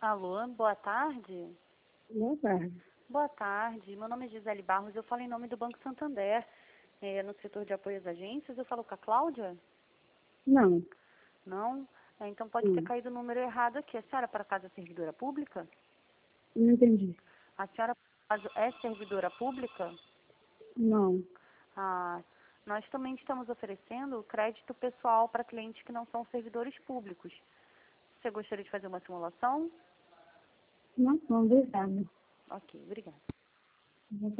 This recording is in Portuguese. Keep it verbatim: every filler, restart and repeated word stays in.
Alô, boa tarde. Boa tarde. Boa tarde, meu nome é Gisele Barros, eu falo em nome do Banco Santander, é, no setor de apoio às agências. Eu falo com a Cláudia? Não. Não? É, então pode ter Sim. caído o número errado aqui. A senhora, por acaso, é servidora pública? Não entendi. A senhora, por acaso, é servidora pública? Não. Ah, nós também estamos oferecendo crédito pessoal para clientes que não são servidores públicos. Você gostaria de fazer uma simulação? Não, não, obrigada. Ok, obrigada.